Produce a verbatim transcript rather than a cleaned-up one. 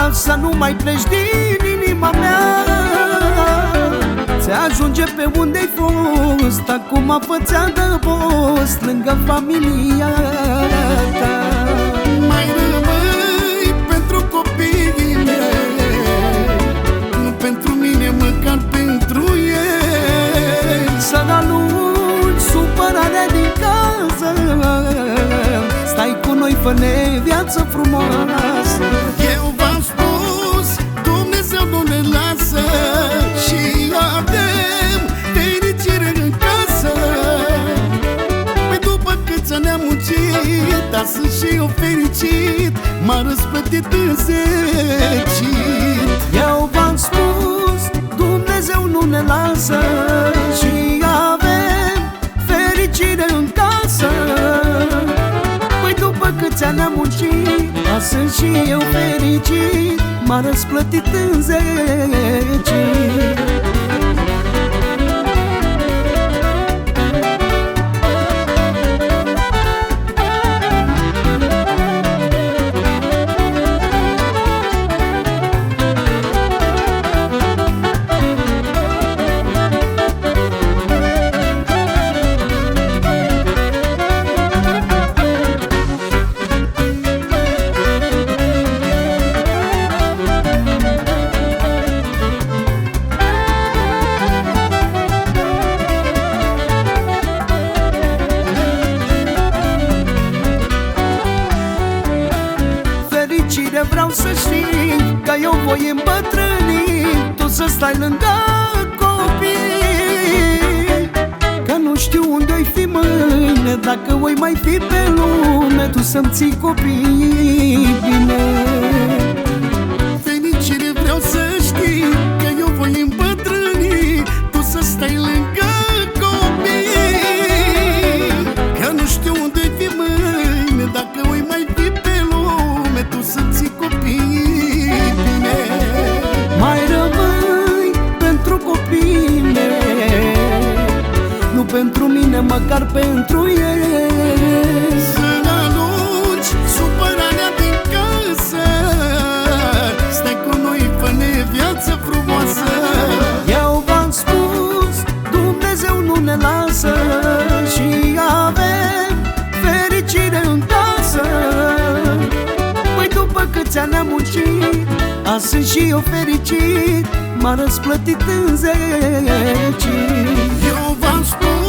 să nu mai pleci din inima mea. Ți ajunge pe unde-ai fost, acum fă-ți adăpost lângă familia ta. Mai rămâi pentru copiii mei, nu pentru mine, măcar pentru ei. Să n-alungi supărarea din casă, stai cu noi, fă-ne viață frumoasă. Eu v-am spus, Dumnezeu nu ne lasă și avem fericire în casă. Păi după câți ani am muncit, dar sunt și eu fericit, m-a răsplătit înzecit. Eu v-am spus, Dumnezeu nu ne lasă și avem fericire în casă. Păi după câți ani am muncit, dar sunt și eu fericit, m-a răsplătit înzecit. Vreau să știi că eu voi îmbătrâni, tu să stai lângă copii. Că nu știu unde-o fi mâine, dacă voi mai fi pe lume, tu să-mi ții copiii bine. Fericire vreau să știi că eu voi îmbătrâni, tu să stai lângă copii. Că nu știu unde-o fi mâine, dacă voi mai fi pe lume, tu să-mi ții copiii bine. Mai rămâi pentru copiii mei, nu pentru mine, măcar pentru ei. Să n-alungi supărarea din casă, stai cu noi, fă-ne viață frumoasă. Eu v-am spus, Dumnezeu nu ne lasă și avem fericire în casă. Păi după câți ani am muncit, azi sunt și eu fericit, m-a răsplătit înzecit. Eu v-am spus,